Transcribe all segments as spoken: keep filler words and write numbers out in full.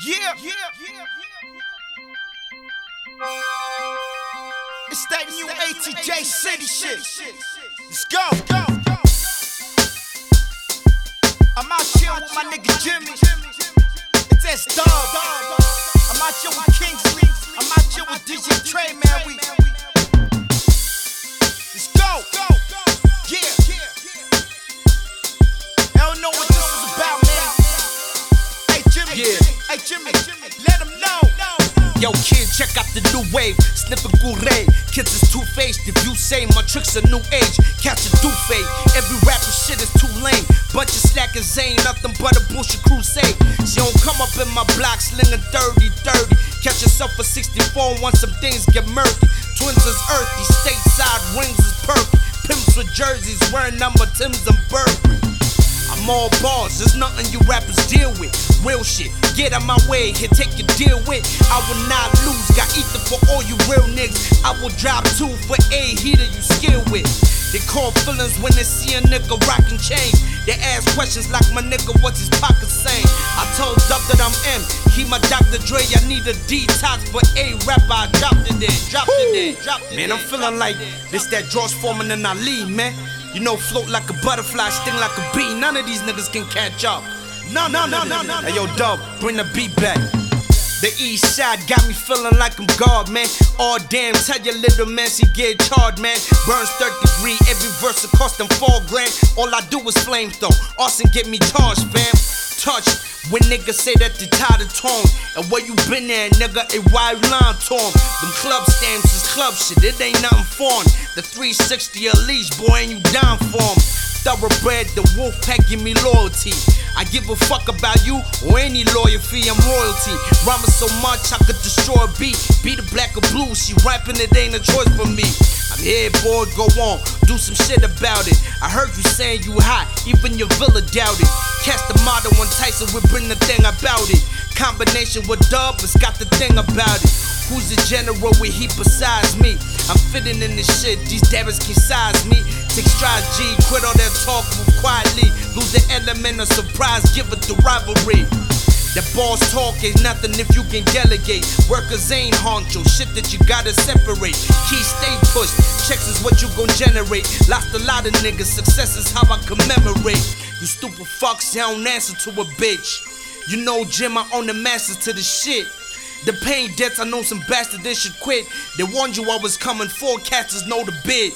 Yeah, yeah, yeah. It's that new A T J City shit. Let's go. I'm out here with my nigga Jimmy. It's S Dub. I'm out here with Kingsley. I'm out here with D J Trey, man. We. Let's go. Yeah. I don't know what this is about, man. Hey Jimmy. Yeah. Hey Jimmy. Let them know. Yo, kid, check out the new wave, sniffing Gouray. Kids is two-faced, if you say my tricks are new age, catch a doofay. Every rapper shit is too lame, bunch of slackers ain't nothing but a bullshit crusade. She don't come up in my block slinging thirty thirty. Catch yourself a sixty-four once some things get murky. Twins is earthy, stateside rings is perky. Pimps with jerseys wearing number Tims and Burberry. I'm all balls, there's nothing you rappers deal with. Real shit, get out my way, here take your deal with. I will not lose, got ether for all you real niggas. I will drop two for a heater you skill with. They call feelings when they see a nigga rockin' chains. They ask questions like my nigga, what's his pocket saying? I told Dub that I'm M, he my Doctor Dre. I need a detox, but a rapper I dropped it in, dropped it in, dropped it in. Man, I'm feeling like this that George Foreman and Ali, man. You know, float like a butterfly, sting like a bee. None of these niggas can catch up. No, no, no, no, no. Hey, yo, Dub, bring the beat back. The east side got me feeling like I'm God, man. Oh, damn, tell your little man she get charged, man. Burns third degree, every verse will cost them four grand. All I do is flame throw. Austin get me charged, fam. Touch when niggas say that they tired of tone. And where you been at, nigga, a wide line torn. Them club stamps is club shit, it ain't nothing foreign. The three sixty a leash, boy, ain't you down for 'em. Thoroughbred, the wolf pack give me loyalty. I give a fuck about you or any lawyer fee, I'm royalty. Rhyming so much I could destroy a beat. Be the black or blue, she rapping, it ain't a choice for me. I'm here, boy, go on, do some shit about it. I heard you saying you hot, even your villa doubt it. Catch the model when Tyson would bring the thing about it. Combination with Dub, it's got the thing about it. Who's the general with heat besides me? I'm fitting in this shit, these dabbers can size me. Take strides G, quit all that talk, move quietly. Lose the element of surprise, give it the rivalry. The boss talk ain't nothing if you can delegate. Workers ain't honcho, shit that you gotta separate. Key stay pushed, checks is what you gon' generate. Lost a lot of niggas, success is how I commemorate. You stupid fucks, you don't answer to a bitch. You know Jim, I own the masters to the shit. The pain debts, I know some bastard they should quit. They warned you I was coming, forecasters know the bid.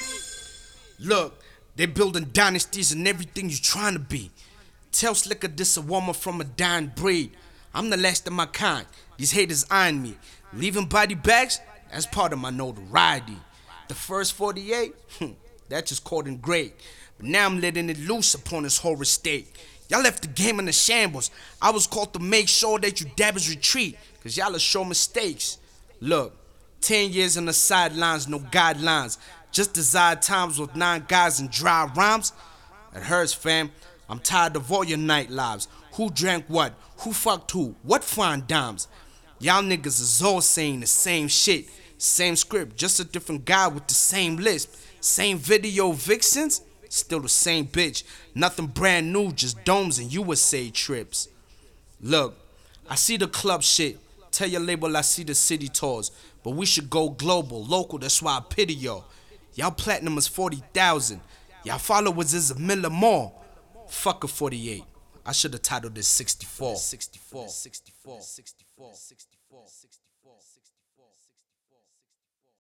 Look, they building dynasties and everything you trying to be. Tell Slicker this a woman from a dying breed. I'm the last of my kind, these haters eyeing me. Leaving body bags, that's part of my notoriety. The first forty-eight, that just called in great. But now I'm letting it loose upon this whole estate. Y'all left the game in the shambles. I was called to make sure that you dabbers retreat, cause y'all are show mistakes. Look, ten years on the sidelines, no guidelines. Just desired times with nine guys and dry rhymes. It hurts, fam. I'm tired of all your night lives. Who drank what? Who fucked who? What fine dimes? Y'all niggas is all saying the same shit. Same script, just a different guy with the same lisp. Same video vixens, still the same bitch. Nothing brand new, just domes and U S A trips. Look, I see the club shit. Tell your label I see the city tours. But we should go global, local, that's why I pity y'all. Y'all platinum is forty thousand. Y'all followers is a million more. Fuck a forty-eight. I should have titled this sixty-four. sixty-four. sixty-four. sixty-four. sixty-four. sixty-four. sixty-four.